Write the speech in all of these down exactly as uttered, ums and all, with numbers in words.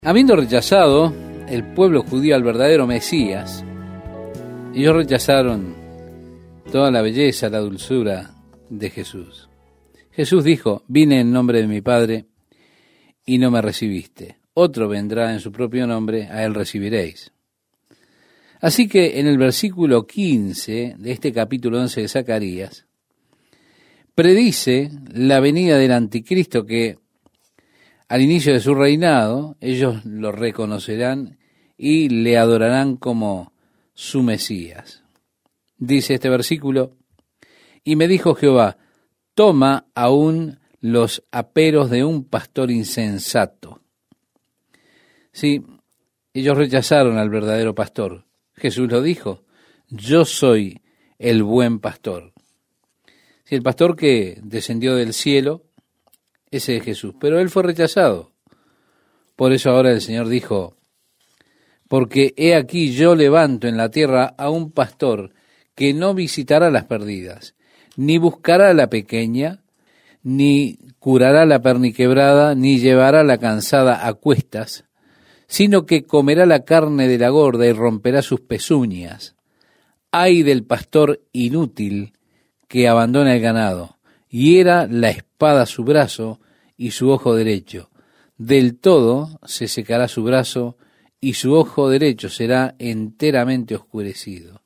Habiendo rechazado el pueblo judío al verdadero Mesías, ellos rechazaron toda la belleza, la dulzura de Jesús. Jesús dijo: vine en nombre de mi Padre y no me recibiste. Otro vendrá en su propio nombre, a él recibiréis. Así que en el versículo quince de este capítulo once de Zacarías, predice la venida del anticristo, que al inicio de su reinado ellos lo reconocerán y le adorarán como su Mesías. Dice este versículo: y me dijo Jehová, toma aún los aperos de un pastor insensato. Sí, ellos rechazaron al verdadero pastor. Jesús lo dijo: yo soy el buen pastor. Sí, el pastor que descendió del cielo, ese es Jesús, pero él fue rechazado. Por eso ahora el Señor dijo: porque he aquí yo levanto en la tierra a un pastor que no visitará las perdidas, ni buscará a la pequeña, ni curará la perniquebrada, ni llevará la cansada a cuestas, sino que comerá la carne de la gorda y romperá sus pezuñas. Ay del pastor inútil que abandona el ganado, hiera la espada su brazo y su ojo derecho. Del todo se secará su brazo y su ojo derecho será enteramente oscurecido.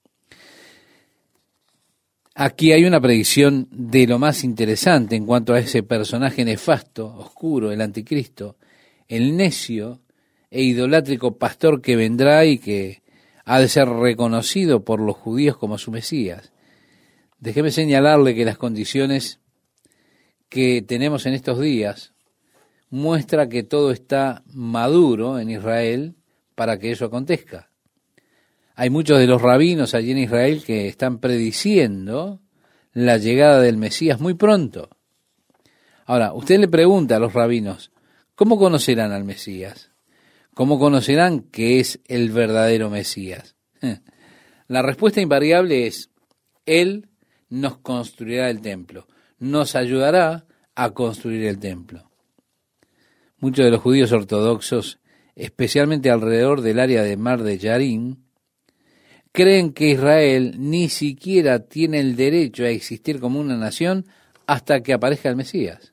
Aquí hay una predicción de lo más interesante en cuanto a ese personaje nefasto, oscuro, el anticristo, el necio e idolátrico pastor que vendrá y que ha de ser reconocido por los judíos como su Mesías. Déjeme señalarle que las condiciones que tenemos en estos días muestra que todo está maduro en Israel para que eso acontezca. Hay muchos de los rabinos allí en Israel que están prediciendo la llegada del Mesías muy pronto. Ahora, usted le pregunta a los rabinos: ¿cómo conocerán al Mesías? ¿Cómo conocerán que es el verdadero Mesías? La respuesta invariable es: Él nos construirá el templo, nos ayudará a construir el templo. Muchos de los judíos ortodoxos, especialmente alrededor del área de Mar de Yarín, creen que Israel ni siquiera tiene el derecho a existir como una nación hasta que aparezca el Mesías.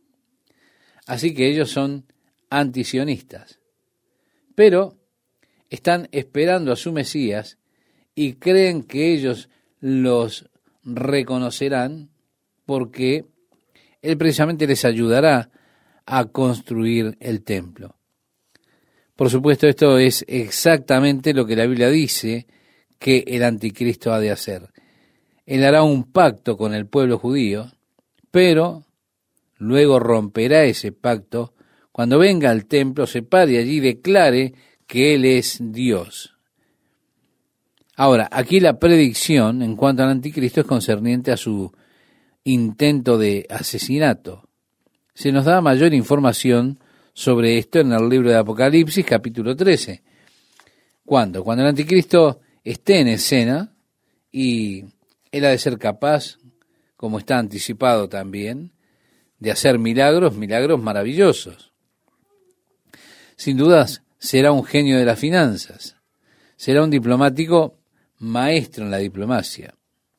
Así que ellos son antisionistas, pero están esperando a su Mesías y creen que ellos los reconocerán porque él precisamente les ayudará a construir el templo. Por supuesto, esto es exactamente lo que la Biblia dice que el anticristo ha de hacer. Él hará un pacto con el pueblo judío, pero luego romperá ese pacto cuando venga al templo, se pare allí y declare que él es Dios. Ahora, aquí la predicción en cuanto al anticristo es concerniente a su intento de asesinato. Se nos da mayor información sobre esto en el libro de Apocalipsis, capítulo trece. ¿Cuándo? Cuando el anticristo esté en escena y él ha de ser capaz, como está anticipado también, de hacer milagros, milagros maravillosos. Sin dudas, será un genio de las finanzas, será un diplomático maestro en la diplomacia.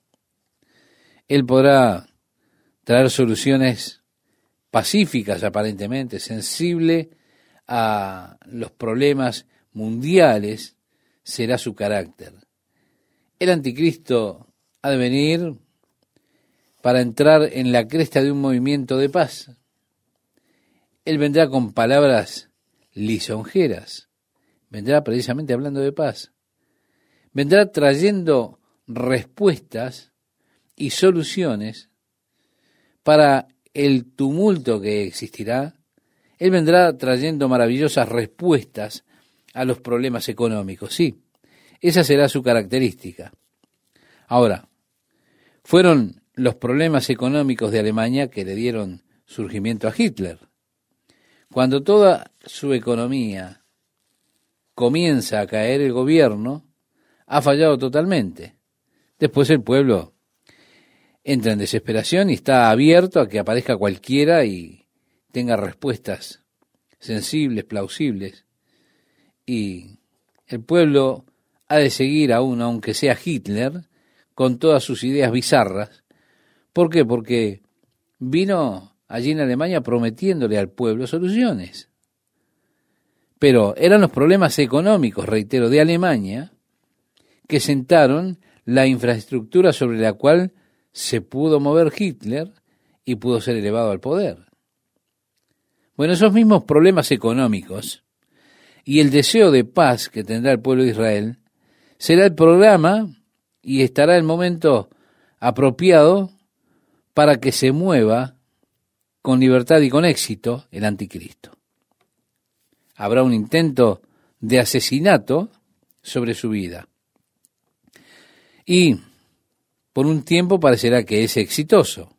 Él podrá traer soluciones pacíficas, aparentemente, sensible a los problemas mundiales, será su carácter. El anticristo ha de venir para entrar en la cresta de un movimiento de paz. Él vendrá con palabras lisonjeras, vendrá precisamente hablando de paz, vendrá trayendo respuestas y soluciones para el tumulto que existirá. Él vendrá trayendo maravillosas respuestas a los problemas económicos. Sí, esa será su característica. Ahora, fueron los problemas económicos de Alemania que le dieron surgimiento a Hitler. Cuando toda su economía comienza a caer, el gobierno ha fallado totalmente. Después el pueblo entra en desesperación y está abierto a que aparezca cualquiera y tenga respuestas sensibles, plausibles, y el pueblo ha de seguir aún, aunque sea Hitler, con todas sus ideas bizarras. ¿Por qué? Porque vino allí en Alemania prometiéndole al pueblo soluciones. Pero eran los problemas económicos, reitero, de Alemania, que sentaron la infraestructura sobre la cual se pudo mover Hitler y pudo ser elevado al poder. Bueno, esos mismos problemas económicos y el deseo de paz que tendrá el pueblo de Israel será el programa y estará el momento apropiado para que se mueva con libertad y con éxito el anticristo. Habrá un intento de asesinato sobre su vida. Y por un tiempo parecerá que es exitoso.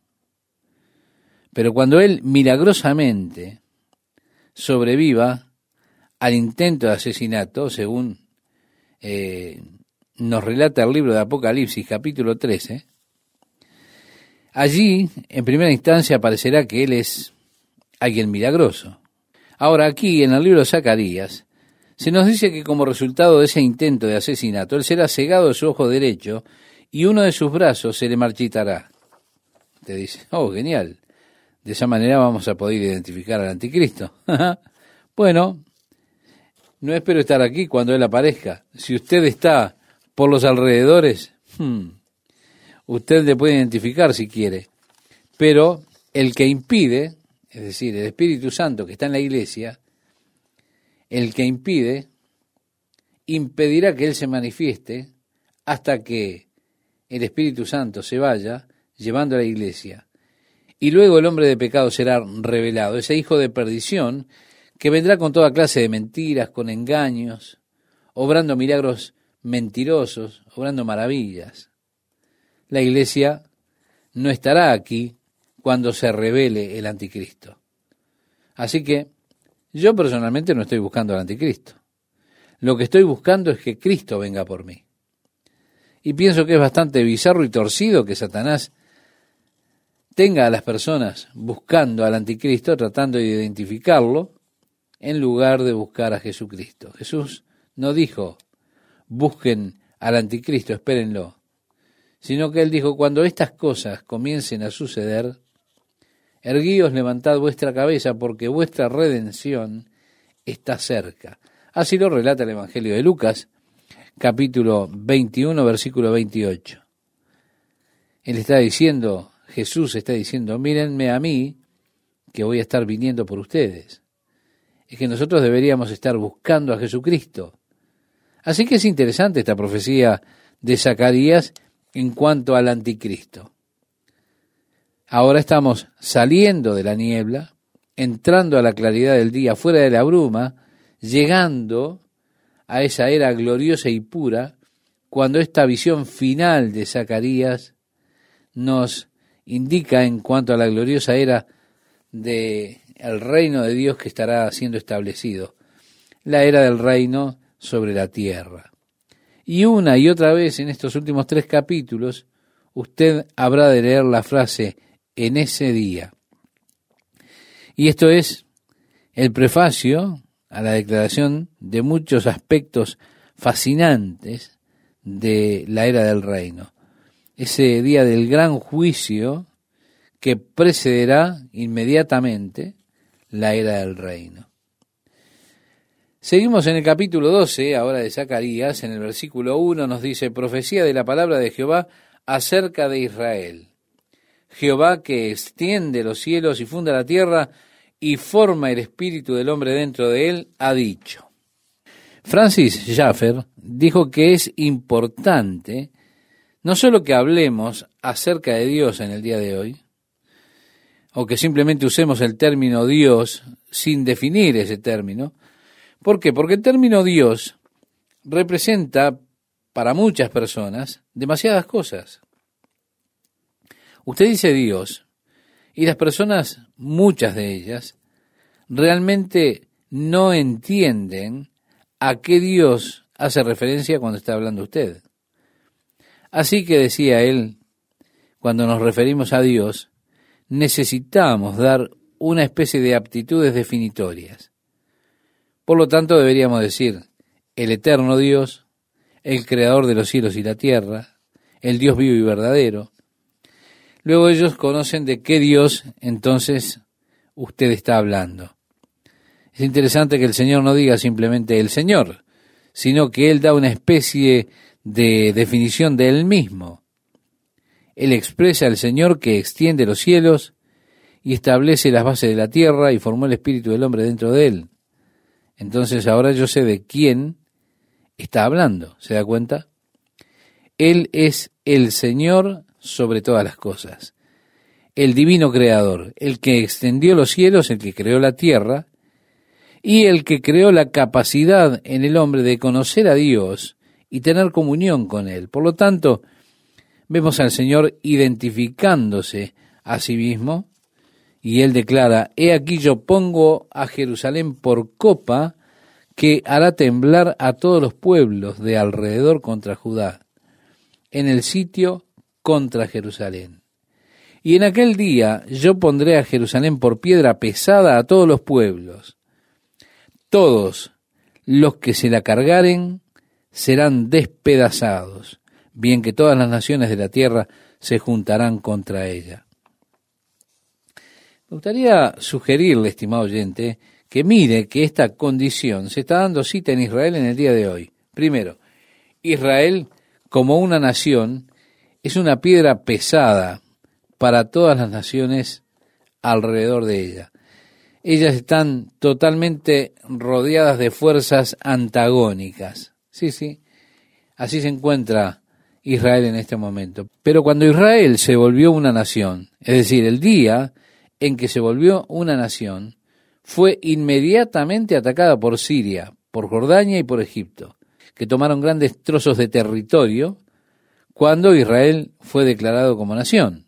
Pero cuando él milagrosamente sobreviva al intento de asesinato, según eh, nos relata el libro de Apocalipsis, capítulo trece, allí, en primera instancia, parecerá que él es alguien milagroso. Ahora, aquí, en el libro de Zacarías, se nos dice que como resultado de ese intento de asesinato, él será cegado de su ojo derecho y uno de sus brazos se le marchitará. Te dice, oh, genial. De esa manera vamos a poder identificar al anticristo. Bueno, no espero estar aquí cuando él aparezca. Si usted está por los alrededores, hmm, usted le puede identificar si quiere. Pero el que impide, es decir, el Espíritu Santo que está en la iglesia, el que impide, impedirá que él se manifieste hasta que el Espíritu Santo se vaya llevando a la iglesia. Y luego el hombre de pecado será revelado, ese hijo de perdición que vendrá con toda clase de mentiras, con engaños, obrando milagros mentirosos, obrando maravillas. La iglesia no estará aquí cuando se revele el anticristo. Así que yo personalmente no estoy buscando al anticristo. Lo que estoy buscando es que Cristo venga por mí. Y pienso que es bastante bizarro y torcido que Satanás tenga a las personas buscando al anticristo, tratando de identificarlo, en lugar de buscar a Jesucristo. Jesús no dijo, busquen al anticristo, espérenlo, sino que él dijo, cuando estas cosas comiencen a suceder, erguíos, levantad vuestra cabeza, porque vuestra redención está cerca. Así lo relata el Evangelio de Lucas, capítulo veintiuno, versículo veintiocho. Él está diciendo, Jesús está diciendo, mírenme a mí, que voy a estar viniendo por ustedes. Es que nosotros deberíamos estar buscando a Jesucristo. Así que es interesante esta profecía de Zacarías en cuanto al anticristo. Ahora estamos saliendo de la niebla, entrando a la claridad del día, fuera de la bruma, llegando a esa era gloriosa y pura, cuando esta visión final de Zacarías nos indica en cuanto a la gloriosa era del reino de Dios que estará siendo establecido, la era del reino sobre la tierra. Y una y otra vez en estos últimos tres capítulos, usted habrá de leer la frase, en ese día. Y esto es el prefacio a la declaración de muchos aspectos fascinantes de la era del reino. Ese día del gran juicio que precederá inmediatamente la era del reino. Seguimos en el capítulo doce, ahora de Zacarías, en el versículo uno nos dice, profecía de la palabra de Jehová acerca de Israel. Jehová que extiende los cielos y funda la tierra y forma el espíritu del hombre dentro de él, ha dicho. Francis Schaeffer dijo que es importante no solo que hablemos acerca de Dios en el día de hoy, o que simplemente usemos el término Dios sin definir ese término. ¿Por qué? Porque el término Dios representa para muchas personas demasiadas cosas. Usted dice Dios, y las personas, muchas de ellas, realmente no entienden a qué Dios hace referencia cuando está hablando usted. Así que decía él, cuando nos referimos a Dios, necesitamos dar una especie de aptitudes definitorias. Por lo tanto, deberíamos decir, el eterno Dios, el creador de los cielos y la tierra, el Dios vivo y verdadero. Luego ellos conocen de qué Dios entonces usted está hablando. Es interesante que el Señor no diga simplemente el Señor, sino que Él da una especie de definición de Él mismo. Él expresa al Señor que extiende los cielos y establece las bases de la tierra y formó el espíritu del hombre dentro de Él. Entonces ahora yo sé de quién está hablando, ¿se da cuenta? Él es el Señor sobre todas las cosas, el divino creador, el que extendió los cielos, el que creó la tierra, y el que creó la capacidad en el hombre de conocer a Dios y tener comunión con Él. Por lo tanto, vemos al Señor identificándose a sí mismo, y Él declara, he aquí yo pongo a Jerusalén por copa que hará temblar a todos los pueblos de alrededor contra Judá, en el sitio contra Jerusalén. Y en aquel día yo pondré a Jerusalén por piedra pesada a todos los pueblos. Todos los que se la cargaren serán despedazados, bien que todas las naciones de la tierra se juntarán contra ella. Me gustaría sugerirle, estimado oyente, que mire que esta condición se está dando cita en Israel en el día de hoy. Primero, Israel como una nación es una piedra pesada para todas las naciones alrededor de ella. Ellas están totalmente rodeadas de fuerzas antagónicas. Sí, sí, así se encuentra Israel en este momento. Pero cuando Israel se volvió una nación, es decir, el día en que se volvió una nación, fue inmediatamente atacada por Siria, por Jordania y por Egipto, que tomaron grandes trozos de territorio cuando Israel fue declarado como nación.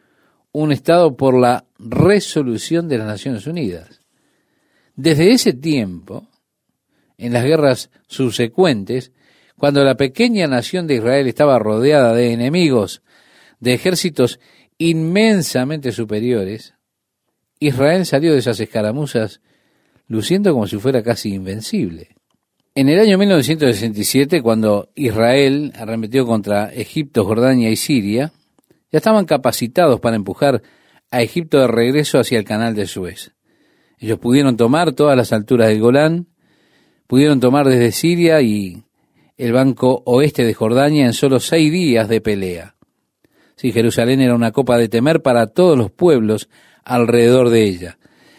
Un Estado por la resolución de las Naciones Unidas. Desde ese tiempo, en las guerras subsecuentes, cuando la pequeña nación de Israel estaba rodeada de enemigos, de ejércitos inmensamente superiores, Israel salió de esas escaramuzas luciendo como si fuera casi invencible. En el año mil novecientos sesenta y siete, cuando Israel arremetió contra Egipto, Jordania y Siria, ya estaban capacitados para empujar a Egipto de regreso hacia el canal de Suez. Ellos pudieron tomar todas las alturas del Golán, pudieron tomar desde Siria y el banco oeste de Jordania en solo seis días de pelea. Sí, Jerusalén era una copa de temer para todos los pueblos alrededor de ella.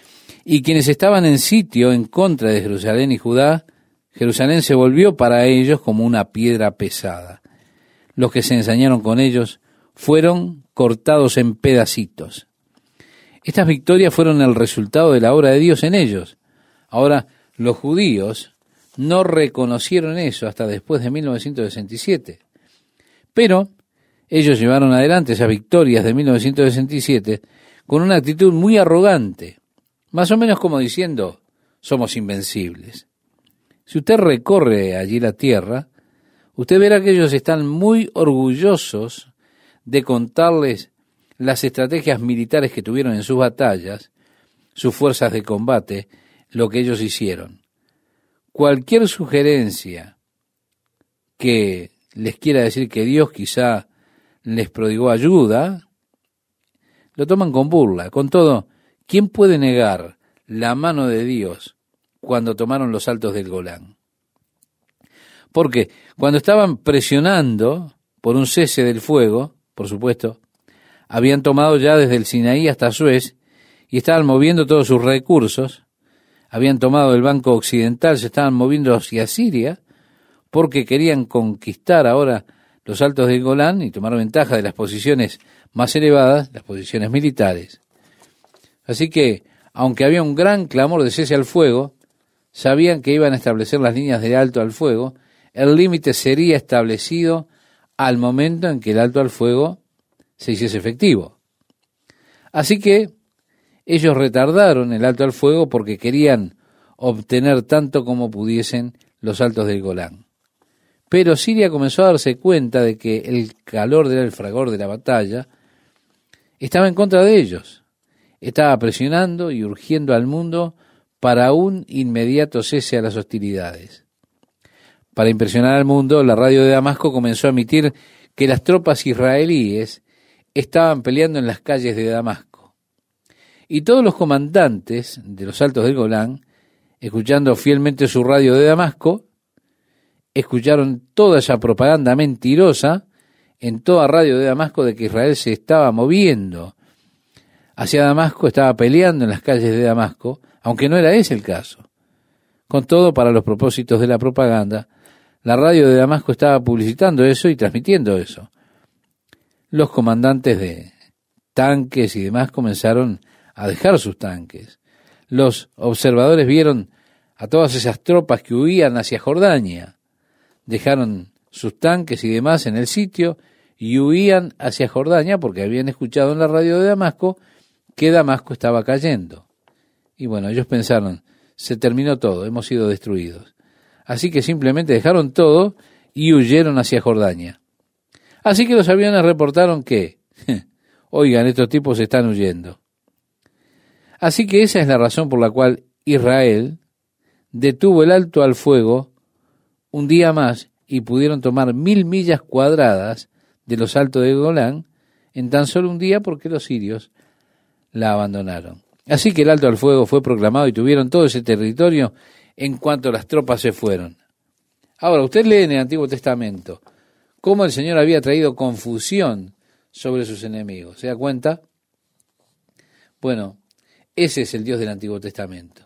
Y quienes estaban en sitio en contra de Jerusalén y Judá, Jerusalén se volvió para ellos como una piedra pesada. Los que se ensañaron con ellos fueron cortados en pedacitos. Estas victorias fueron el resultado de la obra de Dios en ellos. Ahora, los judíos no reconocieron eso hasta después de mil novecientos sesenta y siete. Pero ellos llevaron adelante esas victorias de mil novecientos sesenta y siete con una actitud muy arrogante, más o menos como diciendo, somos invencibles. Si usted recorre allí la tierra, usted verá que ellos están muy orgullosos de contarles las estrategias militares que tuvieron en sus batallas, sus fuerzas de combate, lo que ellos hicieron. Cualquier sugerencia que les quiera decir que Dios quizá les prodigó ayuda, lo toman con burla. Con todo, ¿quién puede negar la mano de Dios cuando tomaron los altos del Golán? Porque cuando estaban presionando por un cese del fuego, por supuesto, habían tomado ya desde el Sinaí hasta Suez y estaban moviendo todos sus recursos, habían tomado el banco occidental, se estaban moviendo hacia Siria, porque querían conquistar ahora los altos del Golán y tomar ventaja de las posiciones más elevadas, las posiciones militares. Así que, aunque había un gran clamor de cese al fuego, sabían que iban a establecer las líneas de alto al fuego. El límite sería establecido al momento en que el alto al fuego se hiciese efectivo. Así que ellos retardaron el alto al fuego porque querían obtener tanto como pudiesen los altos del Golán. Pero Siria comenzó a darse cuenta de que el calor del fragor de la batalla estaba en contra de ellos. Estaba presionando y urgiendo al mundo para un inmediato cese a las hostilidades. Para impresionar al mundo, la radio de Damasco comenzó a emitir que las tropas israelíes estaban peleando en las calles de Damasco. Y todos los comandantes de los altos del Golán, escuchando fielmente su radio de Damasco, escucharon toda esa propaganda mentirosa en toda radio de Damasco de que Israel se estaba moviendo hacia Damasco, estaba peleando en las calles de Damasco, aunque no era ese el caso. Con todo, para los propósitos de la propaganda, la radio de Damasco estaba publicitando eso y transmitiendo eso. Los comandantes de tanques y demás comenzaron a dejar sus tanques. Los observadores vieron a todas esas tropas que huían hacia Jordania. Dejaron sus tanques y demás en el sitio y huían hacia Jordania porque habían escuchado en la radio de Damasco que Damasco estaba cayendo. Y bueno, ellos pensaron, se terminó todo, hemos sido destruidos. Así que simplemente dejaron todo y huyeron hacia Jordania. Así que los aviones reportaron que, oigan, estos tipos están huyendo. Así que esa es la razón por la cual Israel detuvo el alto al fuego un día más y pudieron tomar mil millas cuadradas de los altos de Golán en tan solo un día porque los sirios la abandonaron. Así que el alto al fuego fue proclamado y tuvieron todo ese territorio en cuanto las tropas se fueron. Ahora, usted lee en el Antiguo Testamento cómo el Señor había traído confusión sobre sus enemigos. ¿Se da cuenta? Bueno, ese es el Dios del Antiguo Testamento.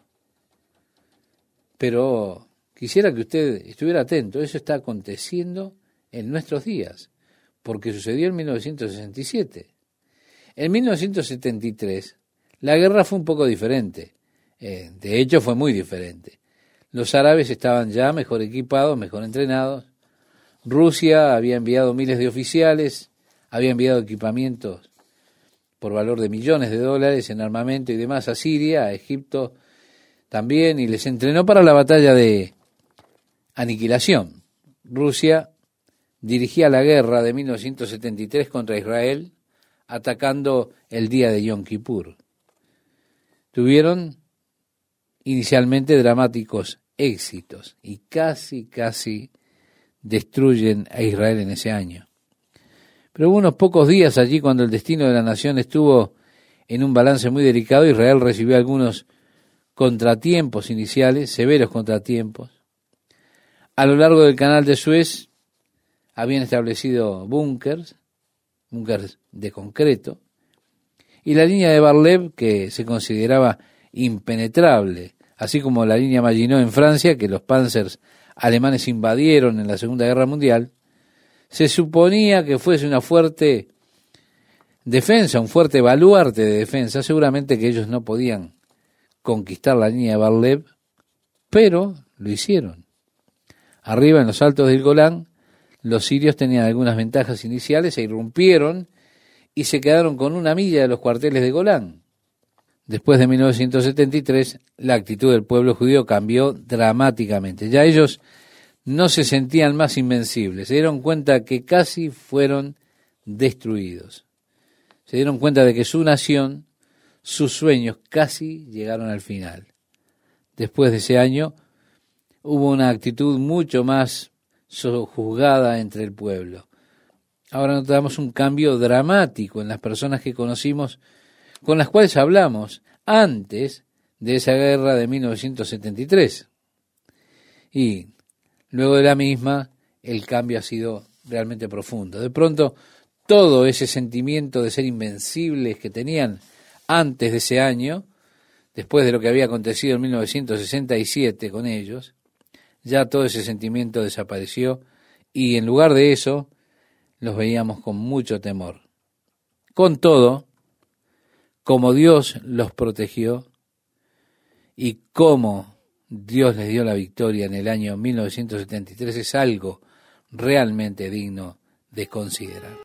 Pero quisiera que usted estuviera atento. Eso está aconteciendo en nuestros días, porque sucedió en mil novecientos sesenta y siete. En mil novecientos setenta y tres, la guerra fue un poco diferente. Eh, de hecho, fue muy diferente. Los árabes estaban ya mejor equipados, mejor entrenados. Rusia había enviado miles de oficiales, había enviado equipamientos por valor de millones de dólares en armamento y demás a Siria, a Egipto también, y les entrenó para la batalla de aniquilación. Rusia dirigía la guerra de mil novecientos setenta y tres contra Israel, atacando el día de Yom Kippur. Tuvieron inicialmente dramáticos éxitos y casi, casi destruyen a Israel en ese año. Pero hubo unos pocos días allí cuando el destino de la nación estuvo en un balance muy delicado. Israel recibió algunos contratiempos iniciales, severos contratiempos. A lo largo del canal de Suez habían establecido búnkers, búnkers de concreto, y la línea de Bar-Lev, que se consideraba impenetrable, así como la línea Maginot en Francia, que los panzers alemanes invadieron en la Segunda Guerra Mundial, se suponía que fuese una fuerte defensa, un fuerte baluarte de defensa. Seguramente que ellos no podían conquistar la línea de Bar-Lev, pero lo hicieron. Arriba en los altos del Golán, los sirios tenían algunas ventajas iniciales e irrumpieron y se quedaron con una milla de los cuarteles de Golán. Después de mil novecientos setenta y tres, la actitud del pueblo judío cambió dramáticamente. Ya ellos no se sentían más invencibles. Se dieron cuenta que casi fueron destruidos. Se dieron cuenta de que su nación, sus sueños casi llegaron al final. Después de ese año, hubo una actitud mucho más sojuzgada entre el pueblo. Ahora notamos un cambio dramático en las personas que conocimos, con las cuales hablamos antes de esa guerra de mil novecientos setenta y tres. Y luego de la misma, el cambio ha sido realmente profundo. De pronto, todo ese sentimiento de ser invencibles que tenían antes de ese año, después de lo que había acontecido en mil novecientos sesenta y siete con ellos, ya todo ese sentimiento desapareció y en lugar de eso, los veíamos con mucho temor. Con todo, como Dios los protegió y cómo Dios les dio la victoria en el año mil novecientos setenta y tres es algo realmente digno de considerar.